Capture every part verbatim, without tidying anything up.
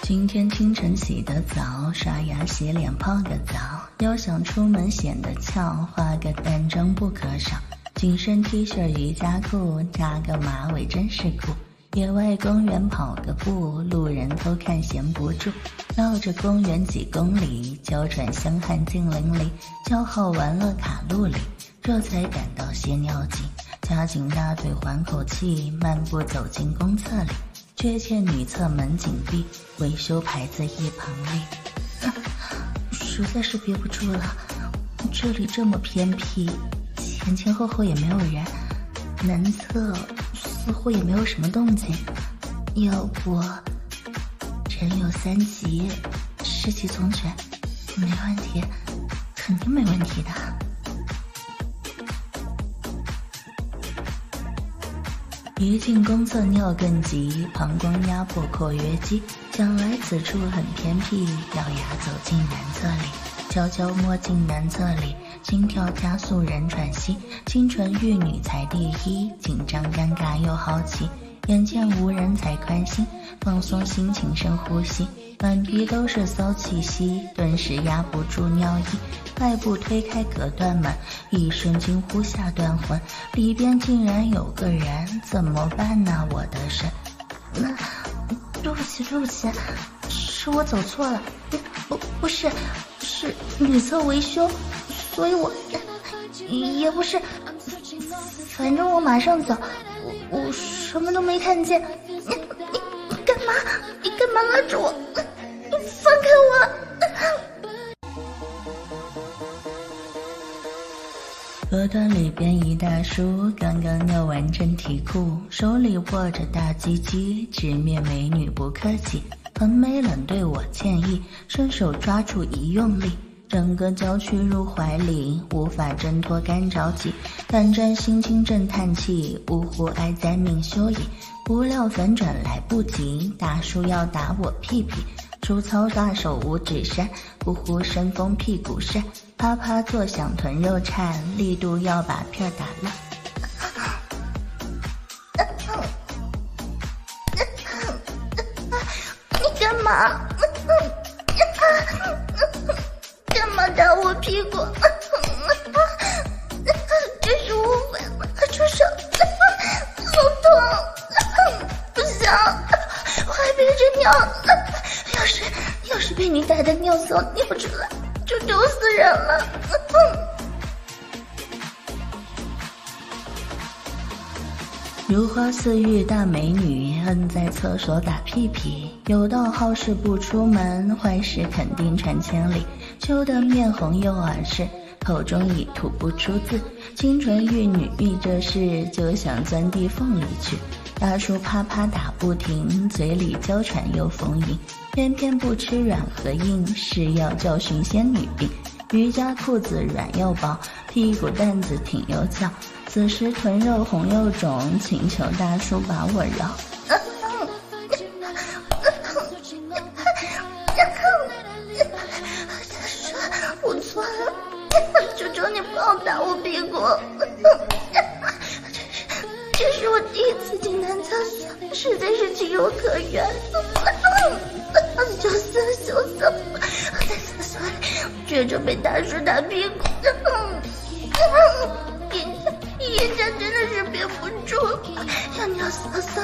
今天清晨洗的澡，刷牙洗脸泡个澡，要想出门显得俏，化个淡妆不可少。紧身 T 恤瑜伽裤，扎个马尾真是酷。野外公园跑个步，路人偷看闲不住。绕着公园几公里，娇喘香汗进淋漓，消耗完了卡路里，这才感到些尿急。夹紧大腿缓口气，漫步走进公厕里。确切女厕门紧闭，维修牌子一旁立、啊、实在是憋不住了，这里这么偏僻，前前后后也没有人，男厕似乎也没有什么动静，要不人有三急，湿气从全，没问题，肯定没问题的。一进公厕尿更急，膀胱压迫括约肌，想来此处很偏僻，咬牙走进男厕里，悄悄摸进男厕里，心跳加速人喘息，清纯玉女才第一，紧张尴尬又好奇，眼见无人才宽心，放松心情深呼吸，满鼻都是骚气息，顿时压不住尿意，快步推开隔断门，一声惊呼下断魂，里边竟然有个人，怎么办呢？我的神！那对不起对不起，是我走错了，不不是，是女厕维修，所以我也不是，反正我马上走，我我什么都没看见。你你你干嘛？你干嘛拉着我？放开我！隔断里边一大叔刚刚尿完真题库，手里握着大鸡鸡，直面美女不客气，横眉冷对我歉意，伸手抓住一用力，整个娇躯入怀里，无法挣脱干着急，胆战心惊正叹气，呜呼哀哉命休矣。不料反转来不及，大叔要打我屁屁，粗糙大手五指山，呼呼生风屁股扇，啪啪作响臀肉颤，力度要把片打烂。你干嘛？干嘛打我屁股？这是误会，出手！好痛！不想，我还憋着尿。要是要是被你打的尿骚尿出来，就丢死人了。如花似玉大美女，摁在厕所打屁屁，有道好事不出门，坏事肯定传千里。羞得面红又耳赤，口中已吐不出字，清纯玉女遇这事，就想钻地缝里去。大叔啪啪打不停，嘴里娇喘又丰盈，偏偏不吃软和硬，是要教训仙女病。瑜伽裤子软又薄，屁股蛋子挺又翘，此时臀肉红又肿，请求大叔把我饶。我错了，求求你不要打我屁股。这是我第一次进男厕所，实在是情有可原。羞涩羞涩，在厕所里觉着被大叔打屁股，眼下眼下真的是憋不住，要尿骚骚。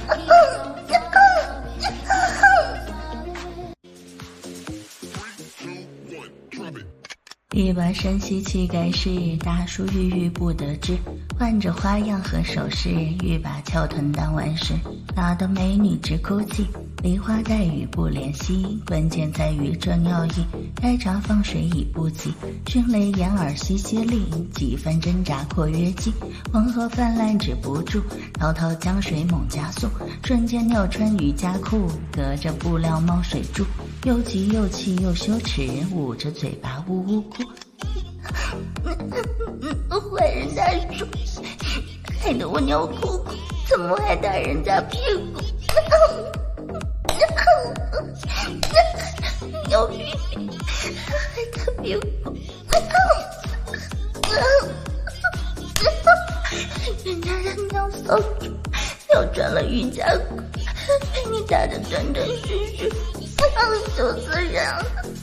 一把深吸气盖世，大叔郁郁不得志，换着花样和手势，欲把翘臀当完事，打得美女直哭泣，梨花带雨不怜惜，关键在于这尿意，该闸放水已不及，迅雷掩耳吸吸力，几番挣扎括约肌，黄河泛滥止不住，滔滔江水猛加速，瞬间尿穿瑜伽裤，隔着布料冒水柱，又急又气又羞耻，捂着嘴巴呜呜哭。坏人大叔，害得我尿裤裤，怎么还打人家屁股？尿屁屁，还打屁股。人家的尿骚尿穿了瑜伽裤，被你打得断断续续， 羞死人了！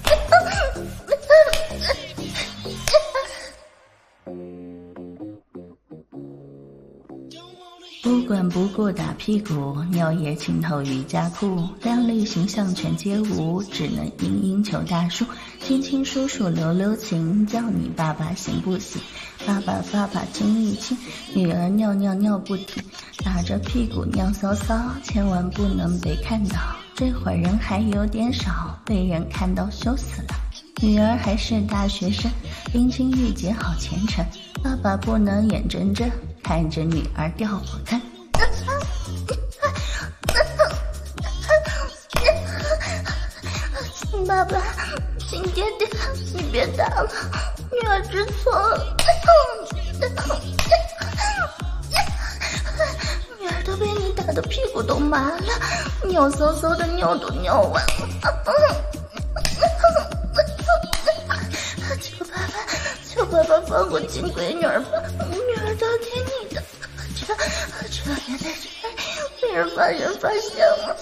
不管不顾打屁股，尿液浸透瑜伽裤，靓丽形象全街舞，只能殷殷求大叔，亲亲叔叔留留情，叫你爸爸行不行？爸爸爸爸亲一亲，女儿尿尿尿不停，打着屁股尿骚骚，千万不能被看到，这会儿人还有点少，被人看到羞死了。女儿还是大学生，冰清玉洁好虔诚，爸爸不能眼睁睁看着女儿掉火坑。亲爸爸，亲爹爹，你别打了，女儿知错了。女儿都被你打的屁股都麻了，尿骚骚的尿都尿完了。求爸爸，求爸爸放过亲闺女儿吧，女儿都听你的。这这也在这里被人发现发现了。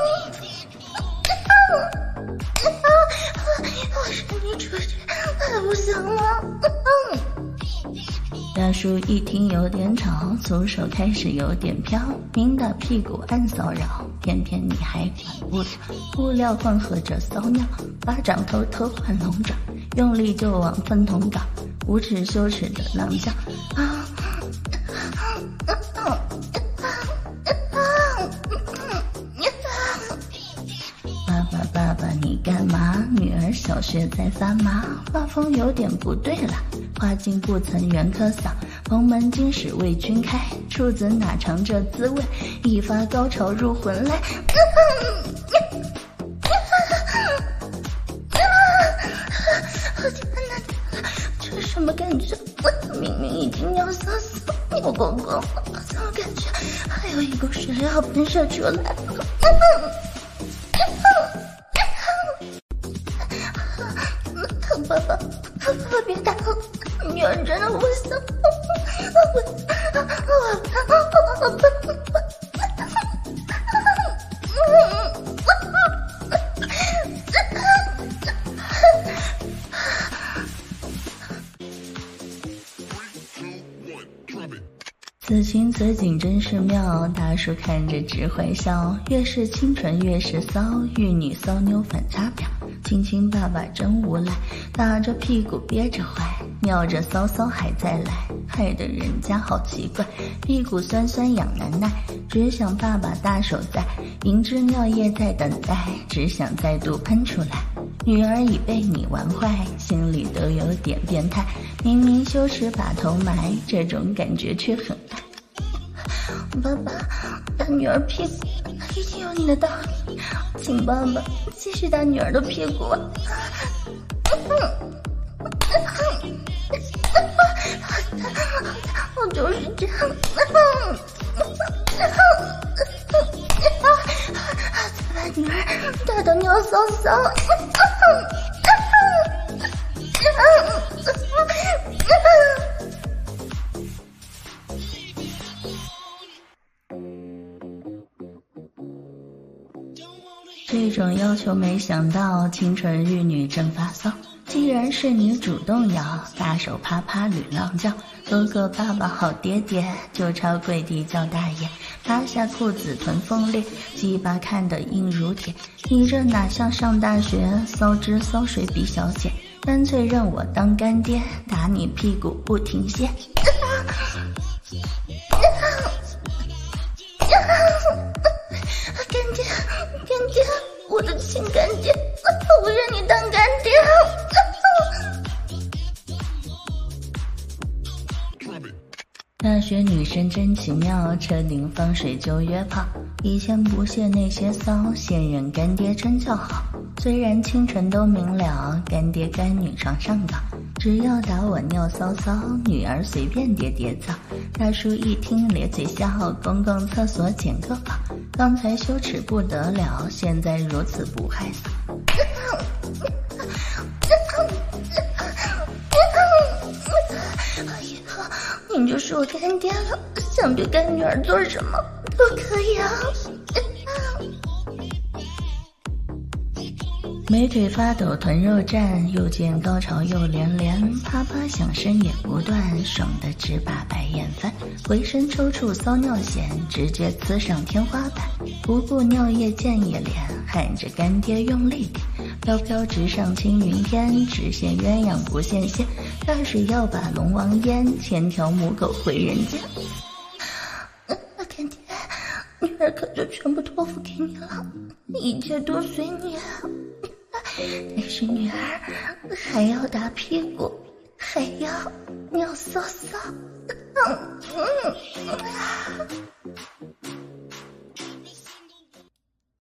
我是你出去，太不行了。大叔一听有点吵，左手开始有点飘，明打屁股暗骚扰，偏偏你还管不了，布料混合着骚尿，巴掌偷偷换龙爪，用力就往粪桶倒，无耻羞耻的浪叫啊！爸爸爸爸你干嘛？女儿小穴在发麻，画风有点不对了，花径不曾圆科嗓，蓬门今始为君开，处子哪尝这滋味，一发高潮入魂来。这什么感觉？明明已经尿骚骚尿光光了，怎么感觉还有一股水要喷射出来？疼爸爸，爸爸别打了，女儿真的不行，我我我此情此景真是妙，大叔看着直坏笑，越是清纯越是骚，玉女骚妞反差表，亲亲爸爸真无赖，打着屁股憋着坏，尿着骚骚还在来，害得人家好奇怪，屁股酸酸痒难耐，只想爸爸大手在，明知尿液在等待，只想再度喷出来。女儿已被你玩坏，心里都有点变态，明明羞耻把头埋，这种感觉却很爱。爸爸，打女儿屁股一定有你的道理，请爸爸继续打女儿的屁股啊！我就是这样，再把女儿打到尿骚骚。这种要求没想到，清纯玉女正发骚。既然是你主动要，大手啪啪捋浪叫，哥哥爸爸好爹爹，就朝跪地叫大爷，扒下裤子臀缝裂，鸡巴看得硬如铁。你这哪像上大学，骚汁骚水比小姐，干脆让我当干爹，打你屁股不停歇。干爹，干爹，我的亲干爹，我让你当干爹。大学女生真奇妙，车顶放水就约炮，以前不屑那些骚，现任干爹真叫好。虽然清纯都明了，干爹干女床上搞，只要打我尿骚骚，女儿随便叠叠造。大叔一听咧嘴笑，公共厕所捡个宝，刚才羞耻不得了，现在如此不害臊。以后你就是我干爹了，想对干女儿做什么都可以啊。 美腿发抖，臀肉颤，又见高潮又连连，啪啪响声也不断，爽得直把白眼翻，回身抽搐骚尿线，直接刺上天花板，不顾尿液溅一脸，喊着干爹用力点，飘飘直上青云天，只羡鸳鸯不羡仙，大水要把龙王淹，千条母狗回人间。干爹，女儿可就全部托付给你了，一切都随你。但是女儿还要打屁股，还要尿骚骚。嗯嗯